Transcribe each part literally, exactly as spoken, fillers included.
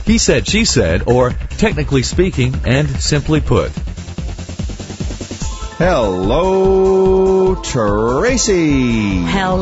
He said, she said, or technically speaking and simply put. Hello, Tracy.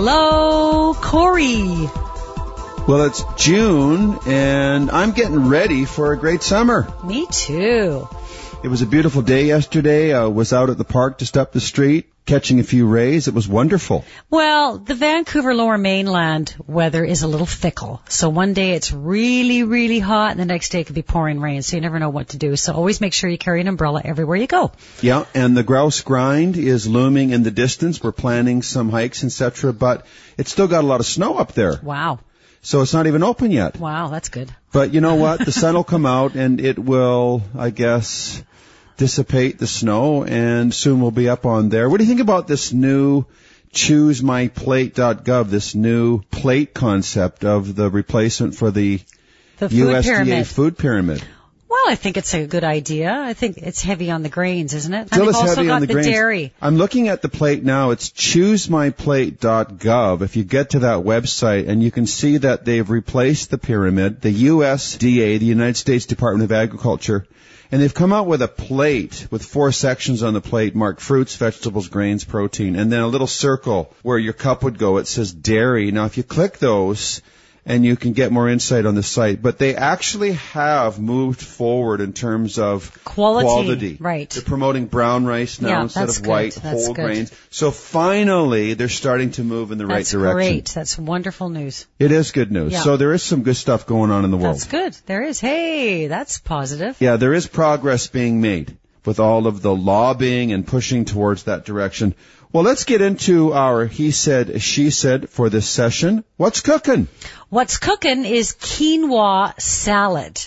Hello, Corey. Well, it's June, and I'm getting ready for a great summer. Me too. It was a beautiful day yesterday. I was out at the park just up the street, catching a few rays. It was wonderful. Well, the Vancouver Lower Mainland weather is a little fickle. So one day it's really, really hot, and the next day it could be pouring rain, so you never know what to do. So always make sure you carry an umbrella everywhere you go. Yeah, and the grouse grind is looming in the distance. We're planning some hikes, et cetera, but it's still got a lot of snow up there. Wow. So it's not even open yet. Wow, that's good. But you know what? The sun will come out, and it will, I guess, dissipate the snow, and soon we'll be up on there. What do you think about this new choose my plate dot gov, this new plate concept of the replacement for the, the food U S D A pyramid. food pyramid? Well, I think it's a good idea. I think it's heavy on the grains, isn't it? Still and is they've also heavy got on the, the grains. dairy. I'm looking at the plate now. It's choose my plate dot gov. If you get to that website, and you can see that they've replaced the pyramid, the U S D A, the United States Department of Agriculture, and they've come out with a plate with four sections on the plate marked fruits, vegetables, grains, protein, and then a little circle where your cup would go. It says dairy. Now, if you click those, and you can get more insight on the site, but they actually have moved forward in terms of quality. quality. Right. They're promoting brown rice now yeah, instead of good. white, that's whole good. grains. So finally, they're starting to move in the that's right direction. That's great. That's wonderful news. It is good news. Yeah. So there is some good stuff going on in the world. That's good. There is. Hey, that's positive. Yeah, there is progress being made with all of the lobbying and pushing towards that direction. Well, let's get into our he said, she said for this session. What's cooking? What's cooking is quinoa salad.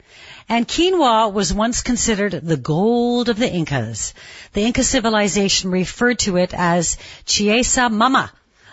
And quinoa was once considered the gold of the Incas. The Inca civilization referred to it as Chiesa Mama,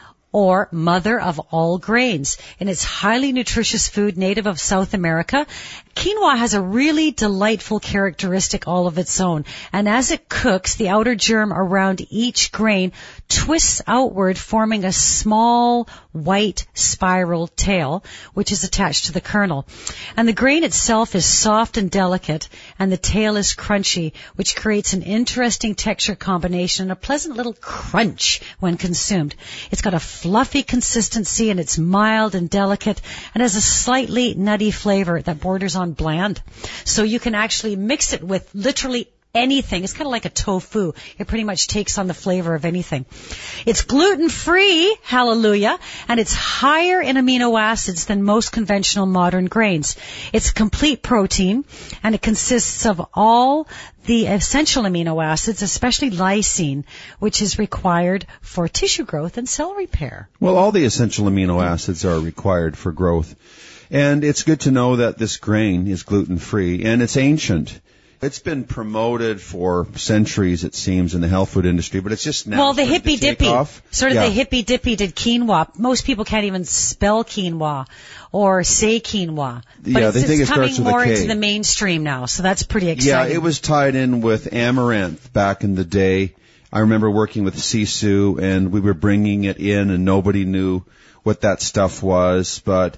or mother of all grains. In its highly nutritious food native of South America, quinoa has a really delightful characteristic all of its own. And as it cooks, the outer germ around each grain twists outward, forming a small white spiral tail, which is attached to the kernel. And the grain itself is soft and delicate, and the tail is crunchy, which creates an interesting texture combination and a pleasant little crunch when consumed. It's got a fluffy consistency, and it's mild and delicate, and has a slightly nutty flavor that borders on bland. So you can actually mix it with literally anything. It's kind of like a tofu. It pretty much takes on the flavor of anything. It's gluten-free, hallelujah, and it's higher in amino acids than most conventional modern grains. It's complete protein, and it consists of all the essential amino acids, especially lysine, which is required for tissue growth and cell repair. Well, all the essential amino acids are required for growth. And it's good to know that this grain is gluten-free, and it's ancient. It's been promoted for centuries, it seems, in the health food industry, but it's just now Well, the starting to hippy take dippy, off. sort of Yeah. the hippy dippy did quinoa. Most people can't even spell quinoa or say quinoa. But Yeah, it's, they think it's it coming starts with a more K. into the mainstream now, so that's pretty Yeah, exciting. it was tied in with amaranth back in the day. I remember working with Sisu, and we were bringing it in, and nobody knew what that stuff was, but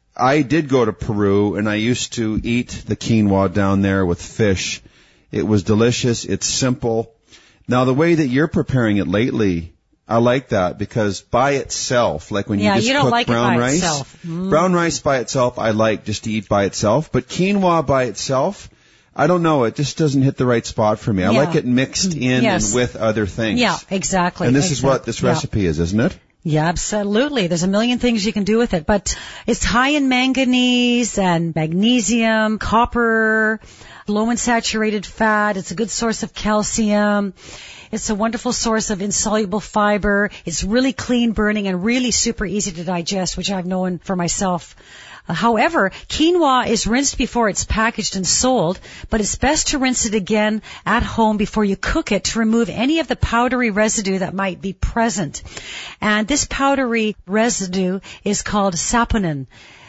I did go to Peru, and I used to eat the quinoa down there with fish. It was delicious. It's simple. Now, the way that you're preparing it lately, I like that because by itself, like when Yeah, you just you don't cook like it brown by rice, itself. Mm. brown rice by itself, I like just to eat by itself. But quinoa by itself, I don't know. It just doesn't hit the right spot for me. I Yeah. like it mixed in Yes. and with other things. Yeah, exactly. And this is what exactly. this Yeah. recipe is, isn't it? Yeah, absolutely. There's a million things you can do with it, but it's high in manganese and magnesium, copper, low in saturated fat. It's a good source of calcium. It's a wonderful source of insoluble fiber. It's really clean burning and really super easy to digest, which I've known for myself. Uh, however, quinoa is rinsed before it's packaged and sold, but it's best to rinse it again at home before you cook it to remove any of the powdery residue that might be present. And this powdery residue is called saponin.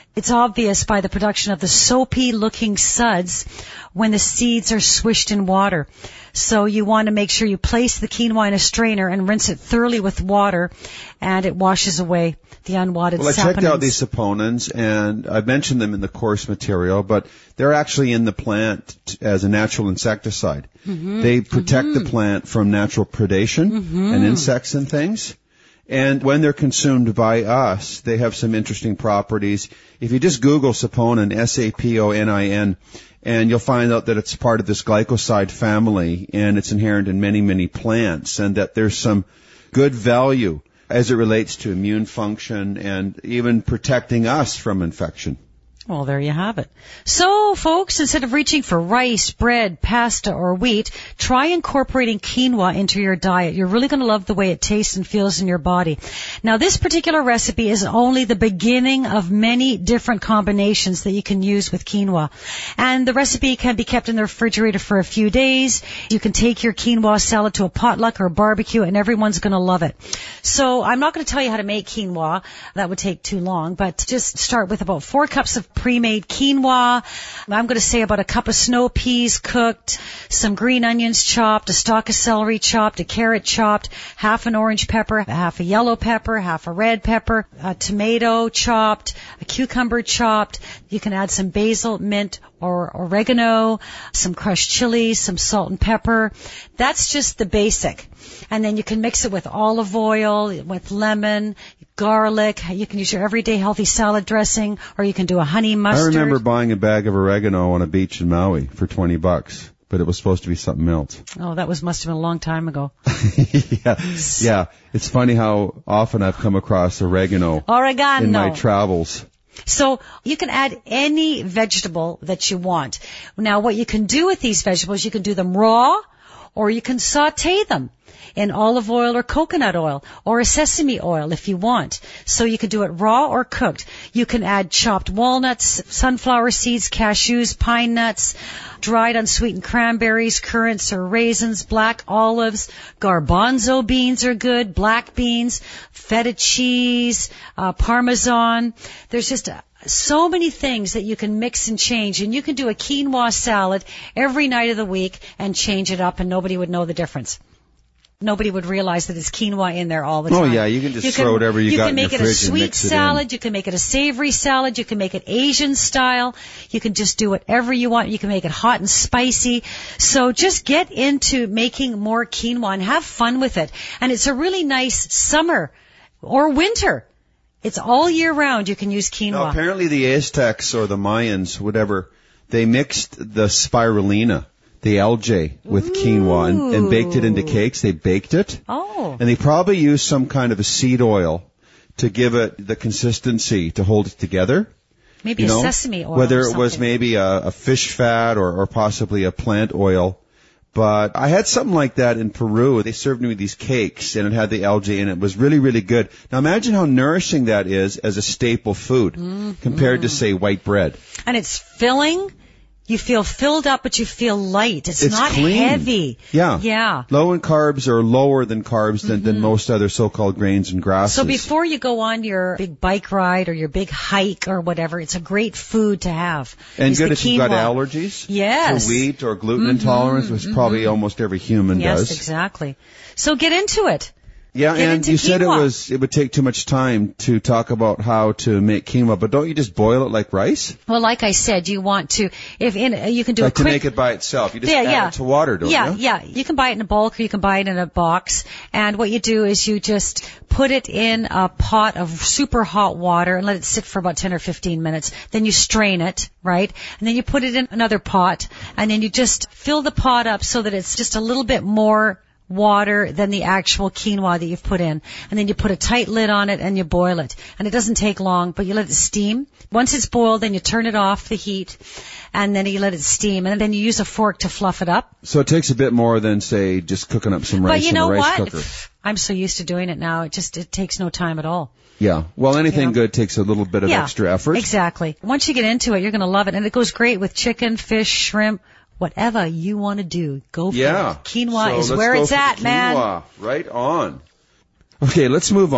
It's obvious by the production of the soapy-looking suds when the seeds are swished in water. So you want to make sure you place the quinoa in a strainer and rinse it thoroughly with water, and it washes away the unwanted Well, I saponins. checked out these saponins, and I mentioned them in the course material, but they're actually in the plant t- as a natural insecticide. Mm-hmm. They protect mm-hmm. the plant from natural predation mm-hmm. and insects and things. And when they're consumed by us, they have some interesting properties. If you just Google saponin, S A P O N I N, and you'll find out that it's part of this glycoside family, and it's inherent in many, many plants, and that there's some good value as it relates to immune function and even protecting us from infection. Well, there you have it. So, folks, instead of reaching for rice, bread, pasta, or wheat, try incorporating quinoa into your diet. You're really going to love the way it tastes and feels in your body. Now, this particular recipe is only the beginning of many different combinations that you can use with quinoa. And the recipe can be kept in the refrigerator for a few days. You can take your quinoa salad to a potluck or a barbecue, and everyone's going to love it. So, I'm not going to tell you how to make quinoa. That would take too long, but just start with about four cups of pre-made quinoa. I'm going to say about a cup of snow peas cooked, some green onions chopped, a stalk of celery chopped, a carrot chopped, half an orange pepper, half a yellow pepper, half a red pepper, a tomato chopped, a cucumber chopped. You can add some basil, mint, or oregano, some crushed chilies, some salt and pepper. That's just the basic. And then you can mix it with olive oil, with lemon, garlic. You can use your everyday healthy salad dressing, or you can do a honey mustard. I remember buying a bag of oregano on a beach in Maui for twenty bucks, but it was supposed to be something else. Oh, that was must have been a long time ago. yeah, yeah. It's funny how often I've come across oregano, oregano. in my travels. So you can add any vegetable that you want. Now, what you can do with these vegetables, you can do them raw, or you can saute them in olive oil or coconut oil or a sesame oil if you want. So you can do it raw or cooked. You can add chopped walnuts, sunflower seeds, cashews, pine nuts, dried unsweetened cranberries, currants or raisins, black olives, garbanzo beans are good, black beans, feta cheese, uh, parmesan. There's just a so many things that you can mix and change, and you can do a quinoa salad every night of the week and change it up, and nobody would know the difference. Nobody would realize that there's quinoa in there all the time. Oh yeah, you can just you throw can, whatever you, you got in your fridge and mix it in. You can make it a sweet salad, you can make it a savory salad, you can make it Asian style, you can just do whatever you want, you can make it hot and spicy. So just get into making more quinoa and have fun with it. And it's a really nice summer or winter. It's all year round you can use quinoa. Now, apparently the Aztecs or the Mayans, whatever, they mixed the spirulina, the algae, with Ooh. quinoa and, and baked it into cakes. They baked it. Oh. And they probably used some kind of a seed oil to give it the consistency to hold it together. Maybe you a know, sesame oil. Whether or it something. was maybe a, a fish fat or, or possibly a plant oil. But I had something like that in Peru. They served me these cakes, and it had the algae in it. It was really, really good. Now imagine how nourishing that is as a staple food mm-hmm. compared to, say, white bread. And it's filling. You feel filled up, but you feel light. It's, it's not clean. heavy. Yeah. Yeah. Low in carbs or lower than carbs than, mm-hmm. than most other so-called grains and grasses. So before you go on your big bike ride or your big hike or whatever, it's a great food to have. And it's good if quinoa. you've got allergies. Yes. To wheat or gluten mm-hmm. intolerance, which mm-hmm. probably almost every human yes, does. Yes, exactly. So get into it. Yeah, Get and you quinoa. said it was it would take too much time to talk about how to make quinoa, but don't you just boil it like rice? Well, like I said, you want to if in you can do like a quick to make it by itself. You just yeah, add yeah. it to water, don't yeah, you? Yeah, yeah. You can buy it in a bulk or you can buy it in a box. And what you do is you just put it in a pot of super hot water and let it sit for about ten or fifteen minutes. Then you strain it, right? And then you put it in another pot, and then you just fill the pot up so that it's just a little bit more water than the actual quinoa that you've put in. And then you put a tight lid on it and you boil it. And it doesn't take long, but you let it steam. Once it's boiled, then you turn it off the heat, and then you let it steam, and then you use a fork to fluff it up. So it takes a bit more than, say, just cooking up some rice but you know in a rice what? cooker. I'm so used to doing it now. It just it takes no time at all. Yeah. Well, anything you know? good takes a little bit of yeah, extra effort. Exactly. Once you get into it, you're going to love it, and it goes great with chicken, fish, shrimp, whatever you want to do. Go for yeah. it. Quinoa so is let's where go it's for at, quinoa. man. Right on. Okay, let's move on.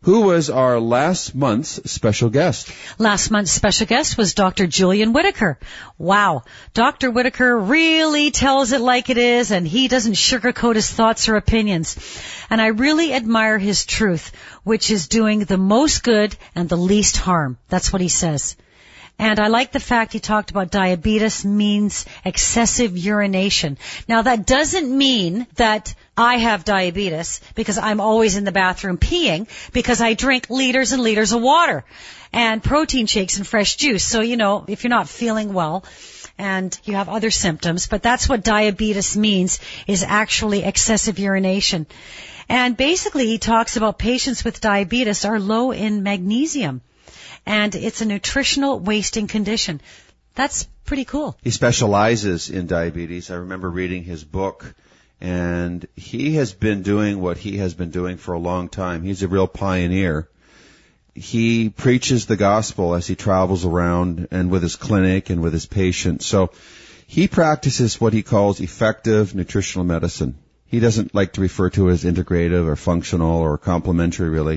who was our last month's special guest. Last month's special guest was Doctor Julian Whitaker. Wow. Doctor Whitaker really tells it like it is, and he doesn't sugarcoat his thoughts or opinions. And I really admire his truth, which is doing the most good and the least harm. That's what he says. And I like the fact he talked about diabetes means excessive urination. Now, that doesn't mean that I have diabetes because I'm always in the bathroom peeing, because I drink liters and liters of water and protein shakes and fresh juice. So, you know, if you're not feeling well and you have other symptoms, but that's what diabetes means, is actually excessive urination. And basically, he talks about patients with diabetes are low in magnesium. And it's a nutritional wasting condition. That's pretty cool. He specializes in diabetes. I remember reading his book, and he has been doing what he has been doing for a long time. He's a real pioneer. He preaches the gospel as he travels around and with his clinic and with his patients. So he practices what he calls effective nutritional medicine. He doesn't like to refer to it as integrative or functional or complementary, really.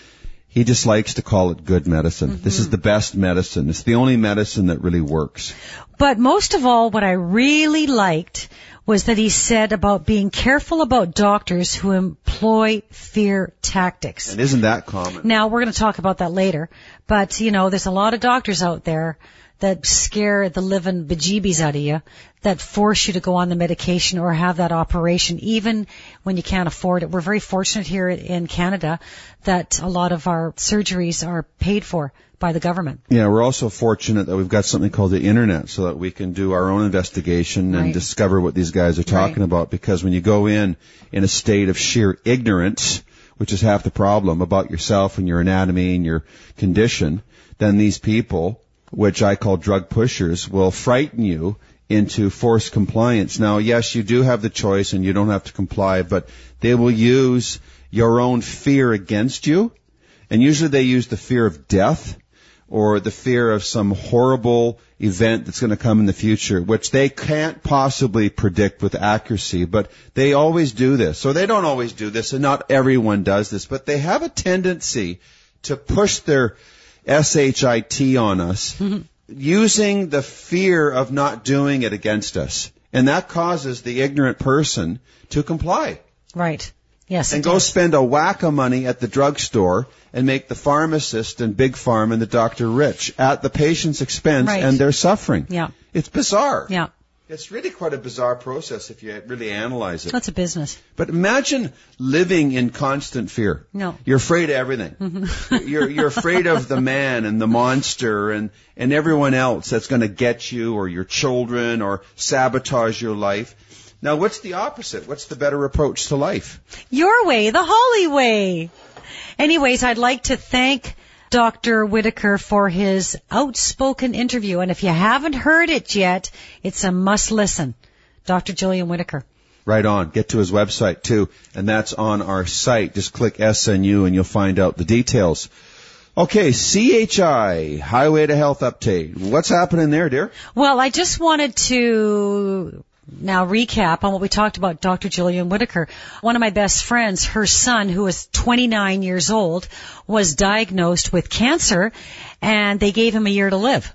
He just likes to call it good medicine. Mm-hmm. This is the best medicine. It's the only medicine that really works. But most of all, what I really liked was that he said about being careful about doctors who employ fear tactics. And isn't that common? Now, we're going to talk about that later. But, you know, there's a lot of doctors out there that scare the living bejeebies out of you, that force you to go on the medication or have that operation, even when you can't afford it. We're very fortunate here in Canada that a lot of our surgeries are paid for by the government. Yeah, we're also fortunate that we've got something called the internet so that we can do our own investigation and right. discover what these guys are talking right. about. Because when you go in in a state of sheer ignorance, which is half the problem, about yourself and your anatomy and your condition, then these people, which I call drug pushers, will frighten you into forced compliance. Now, yes, you do have the choice and you don't have to comply, but they will use your own fear against you. And usually they use the fear of death or the fear of some horrible event that's going to come in the future, which they can't possibly predict with accuracy, but they always do this. So they don't always do this, and not everyone does this, but they have a tendency to push their S H I T on us, mm-hmm. using the fear of not doing it against us. And that causes the ignorant person to comply. Right. Yes. And go does. spend a whack of money at the drugstore and make the pharmacist and Big Pharma and the doctor rich at the patient's expense, right. and they're suffering. Yeah. It's bizarre. Yeah. It's really quite a bizarre process if you really analyze it. That's a business. But imagine living in constant fear. No. You're afraid of everything. Mm-hmm. you're, you're afraid of the man and the monster and, and everyone else that's going to get you or your children or sabotage your life. Now, what's the opposite? What's the better approach to life? Your way, the Holly way. Anyways, I'd like to thank Doctor Whitaker for his outspoken interview. And if you haven't heard it yet, it's a must listen. Doctor Julian Whitaker. Right on. Get to his website too. And that's on our site. Just click S N U and you'll find out the details. Okay, C H I, Highway to Health Update. What's happening there, dear? Well, I just wanted to now recap on what we talked about Doctor Julian Whitaker. One of my best friends, her son, who was twenty-nine years old, was diagnosed with cancer, and they gave him a year to live.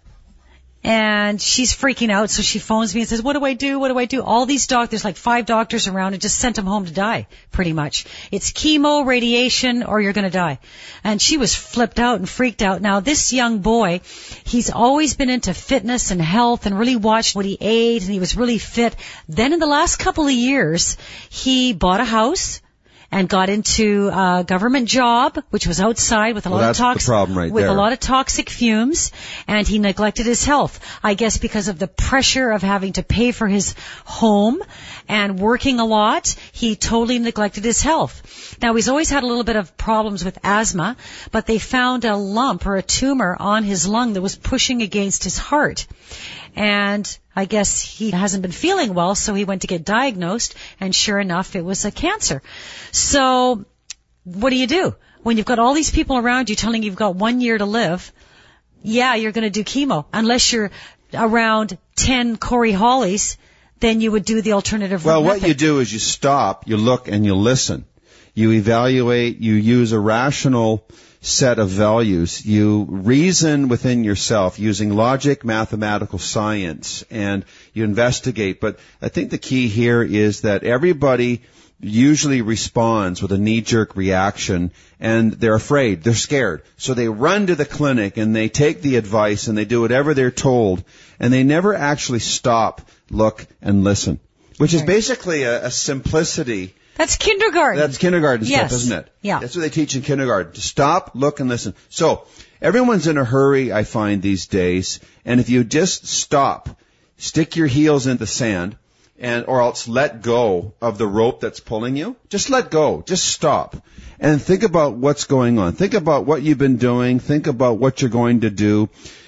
And she's freaking out, so she phones me and says, what do I do? What do I do? All these doctors, like five doctors around, and just sent him home to die, pretty much. It's chemo, radiation, or you're going to die. And she was flipped out and freaked out. Now, this young boy, he's always been into fitness and health and really watched what he ate, and he was really fit. Then in the last couple of years, he bought a house and got into a government job, which was outside with a well, lot of toxic, right with there. a lot of toxic fumes, and he neglected his health. I guess because of the pressure of having to pay for his home and working a lot, he totally neglected his health. Now, he's always had a little bit of problems with asthma, but they found a lump or a tumor on his lung that was pushing against his heart. And I guess he hasn't been feeling well, so he went to get diagnosed, and sure enough, it was a cancer. So what do you do? When you've got all these people around you telling you you've got one year to live, yeah, you're going to do chemo. Unless you're around ten Corey Hollies, then you would do the alternative. Well, method. What you do is you stop, you look, and you listen. You evaluate, you use a rational set of values. You reason within yourself using logic, mathematical science, and you investigate. But I think the key here is that everybody usually responds with a knee-jerk reaction, and they're afraid, they're scared. So they run to the clinic and they take the advice and they do whatever they're told, and they never actually stop, look, and listen, which is basically a, a simplicity. That's kindergarten. That's kindergarten yes. stuff, isn't it? Yeah. That's what they teach in kindergarten, to stop, look, and listen. So everyone's in a hurry, I find, these days, and if you just stop, stick your heels in the sand, and or else let go of the rope that's pulling you. Just let go. Just stop. And think about what's going on. Think about what you've been doing. Think about what you're going to do.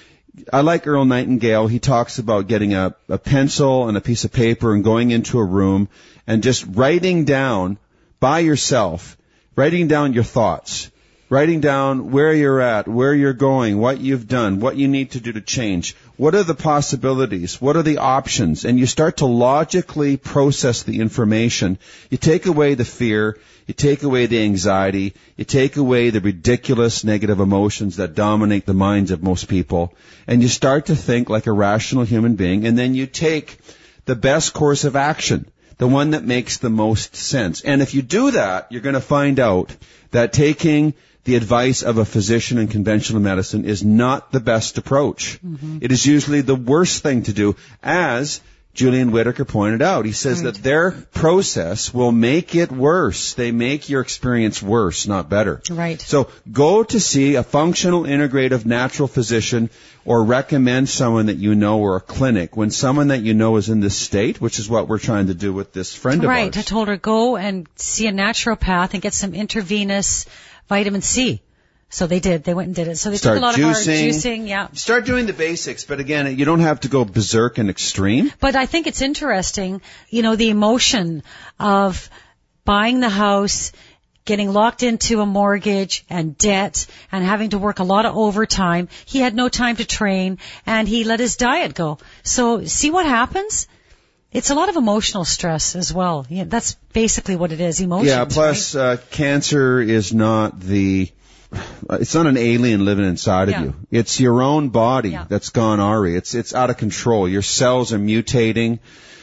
I like Earl Nightingale. He talks about getting a, a pencil and a piece of paper and going into a room and just writing down by yourself, writing down your thoughts, writing down where you're at, where you're going, what you've done, what you need to do to change. What are the possibilities? What are the options? And you start to logically process the information. You take away the fear. You take away the anxiety. You take away the ridiculous negative emotions that dominate the minds of most people. And you start to think like a rational human being. And then you take the best course of action, the one that makes the most sense. And if you do that, you're going to find out that taking the advice of a physician in conventional medicine is not the best approach. Mm-hmm. It is usually the worst thing to do, as Julian Whitaker pointed out. He says right. that their process will make it worse. They make your experience worse, not better. Right. So go to see a functional, integrative, natural physician, or recommend someone that you know, or a clinic when someone that you know is in this state, which is what we're trying to do with this friend of right. ours. Right. I told her, go and see a naturopath and get some intravenous vitamin C. So they did. They went and did it. So they Start took a lot juicing, of hard juicing. Yeah. Start doing the basics. But again, you don't have to go berserk and extreme. But I think it's interesting, you know, the emotion of buying the house, getting locked into a mortgage and debt, and having to work a lot of overtime. He had no time to train, and he let his diet go. So see what happens? It's a lot of emotional stress as well. Yeah, that's basically what it is, emotions. Yeah, plus right? uh, cancer is not the, it's not an alien living inside yeah. of you. It's your own body yeah. that's gone awry. It's, it's out of control. Your cells are mutating.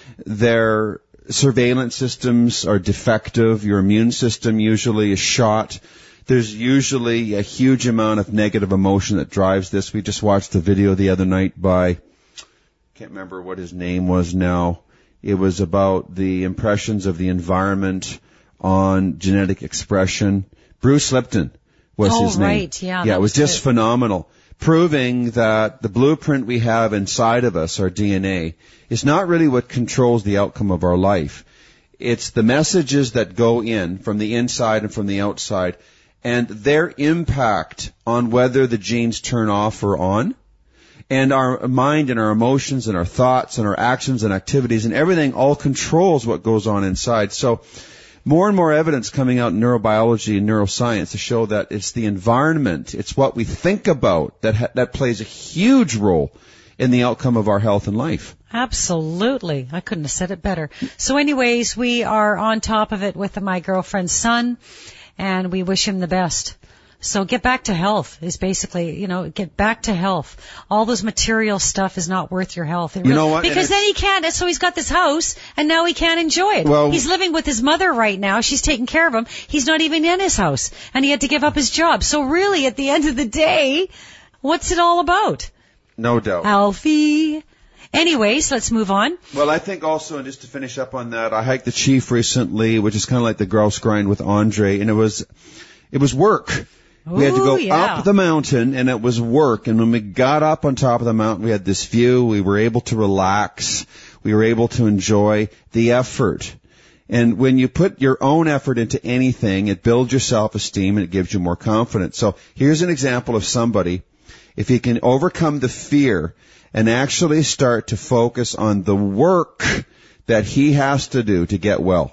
Their surveillance systems are defective. Your immune system usually is shot. There's usually a huge amount of negative emotion that drives this. We just watched a video the other night by, can't remember what his name was now. It was about the impressions of the environment on genetic expression. Bruce Lipton was oh, his name. Right. Yeah, yeah, it was just it. phenomenal. Proving that the blueprint we have inside of us, our D N A, is not really what controls the outcome of our life. It's the messages that go in from the inside and from the outside, and their impact on whether the genes turn off or on. And our mind and our emotions and our thoughts and our actions and activities and everything all controls what goes on inside. So more and more evidence coming out in neurobiology and neuroscience to show that it's the environment, it's what we think about that ha- that plays a huge role in the outcome of our health and life. Absolutely. I couldn't have said it better. So anyways, we are on top of it with my girlfriend's son, and we wish him the best. So get back to health is basically, you know, get back to health. All those material stuff is not worth your health. It you really, know what? Because then he can't, so he's got this house and now he can't enjoy it. Well, he's living with his mother right now. She's taking care of him. He's not even in his house and he had to give up his job. So really at the end of the day, what's it all about? No doubt. Alfie. Anyways, let's move on. Well, I think also, and just to finish up on that, I hiked the Chief recently, which is kind of like the grouse grind with Andre, and it was, it was work. We had to go Ooh, yeah. up the mountain, and it was work. And when we got up on top of the mountain, we had this view. We were able to relax. We were able to enjoy the effort. And when you put your own effort into anything, it builds your self-esteem and it gives you more confidence. So here's an example of somebody, if he can overcome the fear and actually start to focus on the work that he has to do to get well.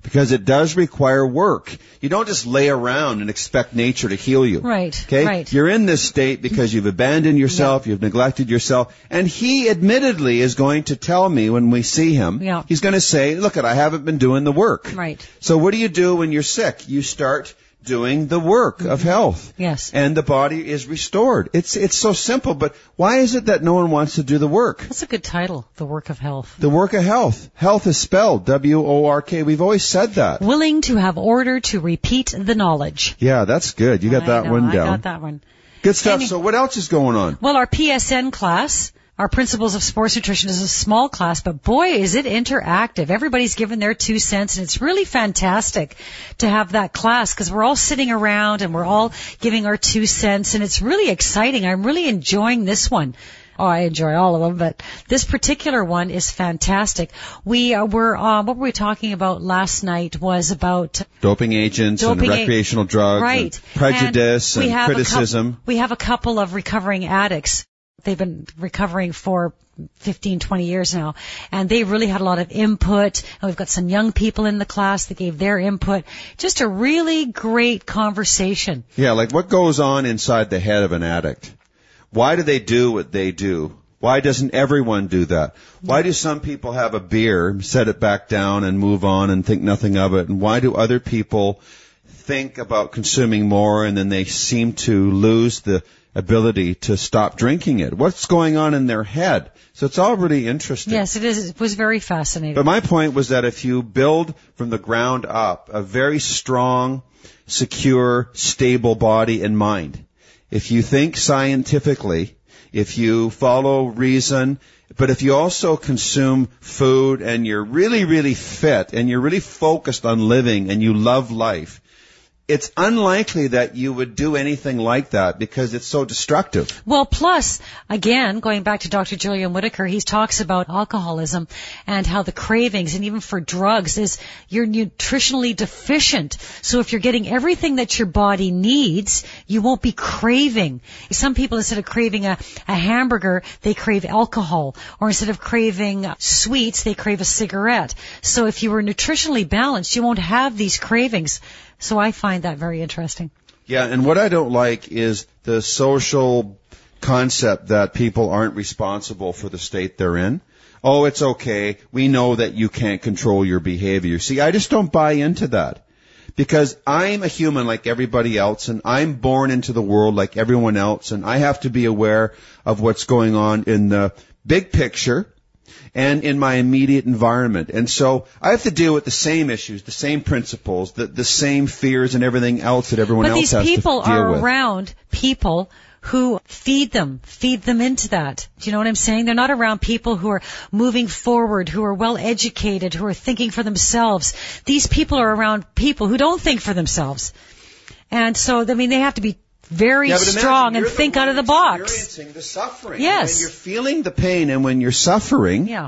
because it does require work. You don't just lay around and expect nature to heal you. Right. Okay? Right. You're in this state because you've abandoned yourself, yeah. you've neglected yourself, and he admittedly is going to tell me when we see him, yeah. he's going to say, look, I haven't been doing the work. Right. So what do you do when you're sick? You start doing the work of health. Yes. And the body is restored. It's it's so simple, but why is it that no one wants to do the work? That's a good title, The Work of Health. The Work of Health. Health is spelled W O R K. We've always said that. Willing to have order to repeat the knowledge. Yeah, that's good. You got I that know, one down. I got that one. Good stuff. Any- so what else is going on? Well, our P S N class, our Principles of Sports Nutrition, is a small class, but boy, is it interactive. Everybody's given their two cents, and it's really fantastic to have that class because we're all sitting around and we're all giving our two cents, and it's really exciting. I'm really enjoying this one. Oh, I enjoy all of them, but this particular one is fantastic. We uh, were, uh, what were we talking about last night was about doping agents doping and recreational a- drugs, right. and prejudice and, and we criticism. Couple, we have a couple of recovering addicts. They've been recovering for fifteen, twenty years now, and they really had a lot of input. And we've got some young people in the class that gave their input. Just a really great conversation. Yeah, like what goes on inside the head of an addict? Why do they do what they do? Why doesn't everyone do that? Why do some people have a beer, set it back down and move on and think nothing of it? And why do other people think about consuming more and then they seem to lose the ability to stop drinking it? What's going on in their head? So it's all really interesting. Yes, it is. It was very fascinating. But my point was that if you build from the ground up a very strong, secure, stable body and mind, if you think scientifically, if you follow reason, but if you also consume food and you're really, really fit and you're really focused on living and you love life, it's unlikely that you would do anything like that because it's so destructive. Well, plus, again, going back to Doctor Julian Whitaker, he talks about alcoholism and how the cravings, and even for drugs, is you're nutritionally deficient. So if you're getting everything that your body needs, you won't be craving. Some people, instead of craving a, a hamburger, they crave alcohol. Or instead of craving sweets, they crave a cigarette. So if you were nutritionally balanced, you won't have these cravings. So I find that very interesting. Yeah, and what I don't like is the social concept that people aren't responsible for the state they're in. Oh, it's okay. We know that you can't control your behavior. See, I just don't buy into that. Because I'm a human like everybody else, and I'm born into the world like everyone else, and I have to be aware of what's going on in the big picture and in my immediate environment. And so I have to deal with the same issues, the same principles, the, the same fears and everything else that everyone but else has to deal with. But these people are around people who feed them, feed them into that. Do you know what I'm saying? They're not around people who are moving forward, who are well educated, who are thinking for themselves. These people are around people who don't think for themselves. And so, I mean, they have to be very yeah, strong and think out of the box. Experiencing the suffering. Yes. When you're feeling the pain and when you're suffering, yeah.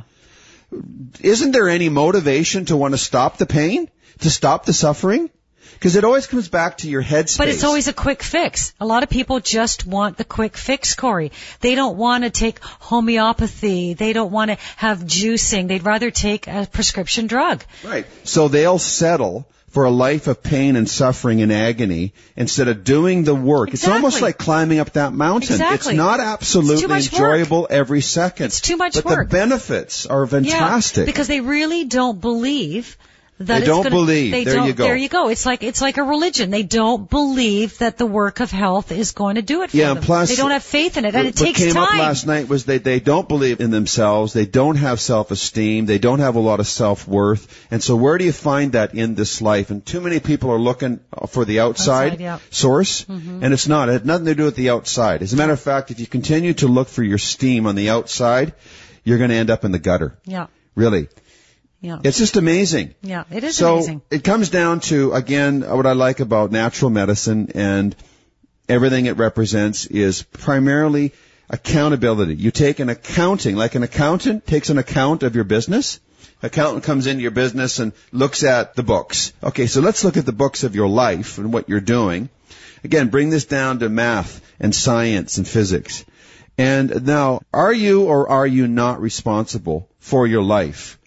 isn't there any motivation to want to stop the pain? To stop the suffering? Because it always comes back to your headspace. But it's always a quick fix. A lot of people just want the quick fix, Corey. They don't want to take homeopathy. They don't want to have juicing. They'd rather take a prescription drug. Right. So they'll settle for a life of pain and suffering and agony instead of doing the work. Exactly. It's almost like climbing up that mountain. Exactly. It's not absolutely it's enjoyable work. every second. It's too much but work. But the benefits are fantastic. Yeah, because they really don't believe that they it's don't gonna, believe. They there don't, you go. There you go. It's like it's like a religion. They don't believe that the work of health is going to do it for yeah, them. Plus, they don't have faith in it, and what, it takes time. What came time. up last night was they they don't believe in themselves. They don't have self-esteem. They don't have a lot of self-worth. And so, where do you find that in this life? And too many people are looking for the outside, outside yeah. source, mm-hmm. and it's not. It had nothing to do with the outside. As a matter of fact, if you continue to look for your steam on the outside, you're going to end up in the gutter. Yeah. Really. Yeah. It's just amazing. Yeah, it is so amazing. So it comes down to, again, what I like about natural medicine and everything it represents is primarily accountability. You take an accounting, like an accountant takes an account of your business. Accountant comes into your business and looks at the books. Okay, so let's look at the books of your life and what you're doing. Again, bring this down to math and science and physics. And now, are you or are you not responsible for your life?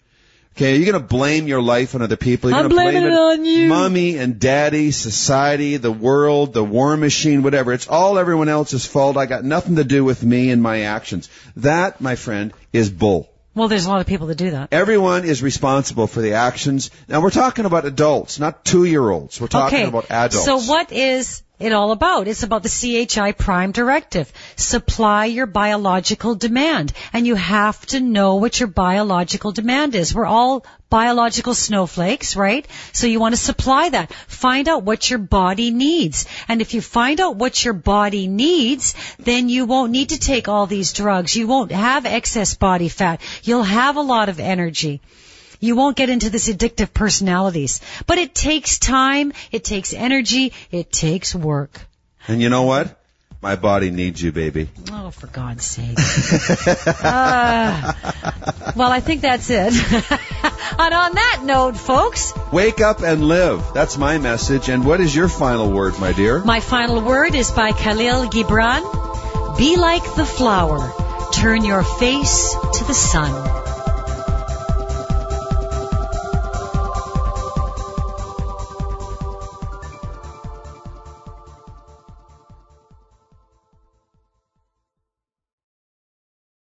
Okay, are you going to blame your life on other people? You're I'm gonna blaming blame it on you. Mommy and daddy, society, the world, the war machine, whatever. It's all everyone else's fault. I got nothing to do with me and my actions. That, my friend, is bull. Well, there's a lot of people that do that. Everyone is responsible for the actions. Now, we're talking about adults, not two-year-olds. We're talking okay. about adults. So what is it all about? It's about the C H I Prime Directive. Supply your biological demand. And you have to know what your biological demand is. We're all biological snowflakes, right? So you want to supply that. Find out what your body needs. And if you find out what your body needs, then you won't need to take all these drugs. You won't have excess body fat. You'll have a lot of energy. You won't get into this addictive personalities. But it takes time, it takes energy, it takes work. And you know what? My body needs you, baby. Oh, for God's sake. uh, well, I think that's it. And on that note, folks. Wake up and live. That's my message. And what is your final word, my dear? My final word is by Khalil Gibran. Be like the flower. Turn your face to the sun.